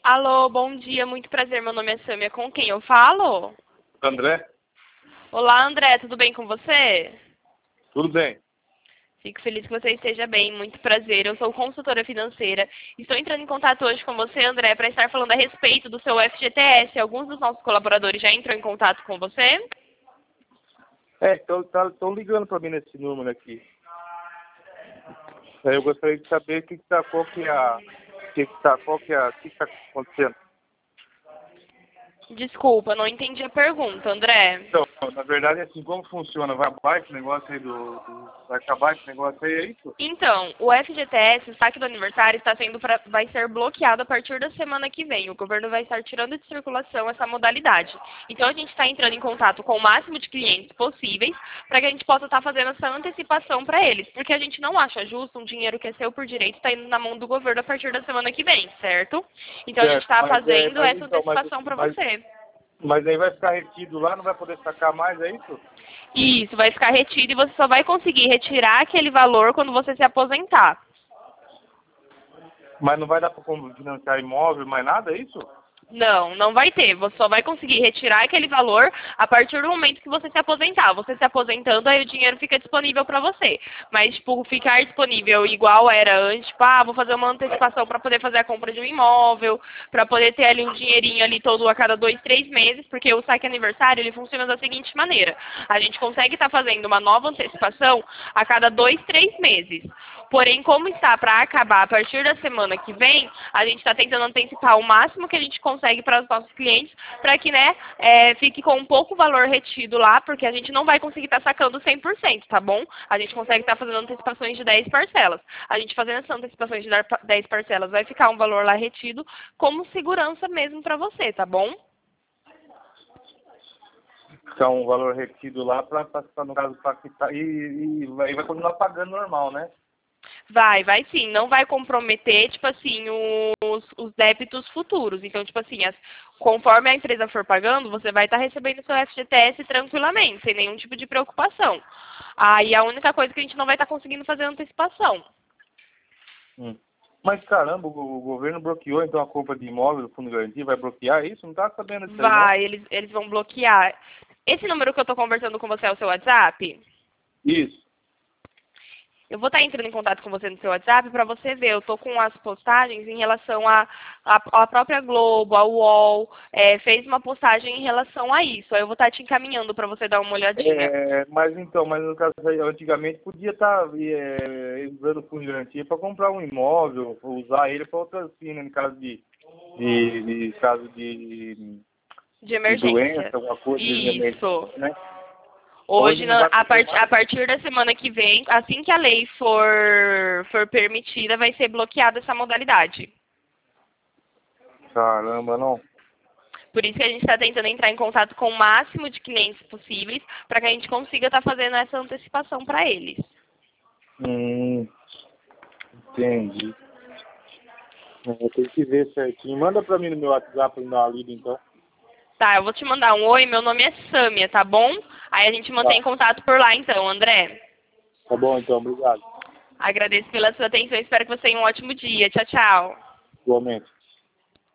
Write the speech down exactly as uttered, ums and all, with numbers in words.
Alô, bom dia, muito prazer. Meu nome é Sâmia. Com quem eu falo? André? Olá, André, tudo bem com você? Tudo bem. Fico feliz que você esteja bem, muito prazer. Eu sou consultora financeira. Estou entrando em contato hoje com você, André, para estar falando a respeito do seu F G T S. Alguns dos nossos colaboradores já entrou em contato com você? É, estão ligando para mim nesse número aqui. Aí eu gostaria de saber o que, que tá, qual que é a. O que, que tá, qual que é a. O que está acontecendo? Desculpa, não entendi a pergunta, André. Então, na verdade, assim, como funciona? Vai acabar esse negócio aí do. do vai acabar esse negócio aí, é isso? Então, o F G T S, o saque do aniversário, está sendo pra, vai ser bloqueado a partir da semana que vem. O governo vai estar tirando de circulação essa modalidade. Então, a gente está entrando em contato com o máximo de clientes possíveis para que a gente possa estar fazendo essa antecipação para eles. Porque a gente não acha justo um dinheiro que é seu por direito estar indo na mão do governo a partir da semana que vem, certo? Então, a gente Certo, está mas, fazendo é, mas, essa então, mas, antecipação para mas, você. mas aí vai ficar retido lá, não vai poder sacar mais, é isso? Isso, vai ficar retido e você só vai conseguir retirar aquele valor quando você se aposentar. Mas não vai dar para financiar imóvel, mais nada, é isso? Não, não vai ter. Você só vai conseguir retirar aquele valor a partir do momento que você se aposentar. Você se aposentando, aí o dinheiro fica disponível para você. Mas, tipo, ficar disponível igual era antes, tipo, ah, vou fazer uma antecipação para poder fazer a compra de um imóvel, para poder ter ali um dinheirinho ali todo a cada dois, três meses, porque o saque aniversário, ele funciona da seguinte maneira. A gente consegue estar fazendo uma nova antecipação a cada dois, três meses. Porém, como está para acabar a partir da semana que vem, a gente está tentando antecipar o máximo que a gente consegue para os nossos clientes, para que, né, é, fique com um pouco valor retido lá, porque a gente não vai conseguir estar sacando cem por cento, tá bom? A gente consegue estar fazendo antecipações de dez parcelas. A gente fazendo essas antecipações de dez parcelas vai ficar um valor lá retido como segurança mesmo para você, tá bom? Ficar um valor retido lá para, no caso, para quitar, e, e vai, vai continuar pagando normal, né? Vai, vai sim. Não vai comprometer, tipo assim, os, os débitos futuros. Então, tipo assim, as, conforme a empresa for pagando, você vai estar recebendo seu F G T S tranquilamente, sem nenhum tipo de preocupação. Aí a única coisa que a gente não vai estar conseguindo fazer é antecipação. Hum. Mas caramba, o, o governo bloqueou então a compra de imóvel, o fundo de garantia, vai bloquear isso? Não tá sabendo disso aí, não? Vai, eles, eles vão bloquear. Esse número que eu estou conversando com você é o seu WhatsApp? Isso. Eu vou estar entrando em contato com você no seu WhatsApp para você ver. Eu estou com as postagens em relação à a, a, a própria Globo, a U O L, é, fez uma postagem em relação a isso. Aí eu vou estar te encaminhando para você dar uma olhadinha. É, mas então, mas no caso aí, antigamente podia estar é, usando o fundo de garantia para comprar um imóvel, usar ele para outras assim, né, em caso de, de, de caso de, De de emergência. doença, alguma coisa de Isso. emergência, né? Hoje, Hoje não na- vai a, poder part, a mais. partir da semana que vem, assim que a lei for, for permitida, vai ser bloqueada essa modalidade. Caramba, não. Por isso que a gente está tentando entrar em contato com o máximo de clientes possíveis para que a gente consiga estar fazendo essa antecipação para eles. Hum, entendi. Eu tenho que ver certinho. Manda para mim no meu WhatsApp para me dar uma lida então. Tá, eu vou te mandar um oi, meu nome é Sâmia, tá bom? Aí a gente mantém Tá. contato por lá então, André. Tá bom então, obrigado. Agradeço pela sua atenção e espero que você tenha um ótimo dia. Tchau, tchau. Igualmente.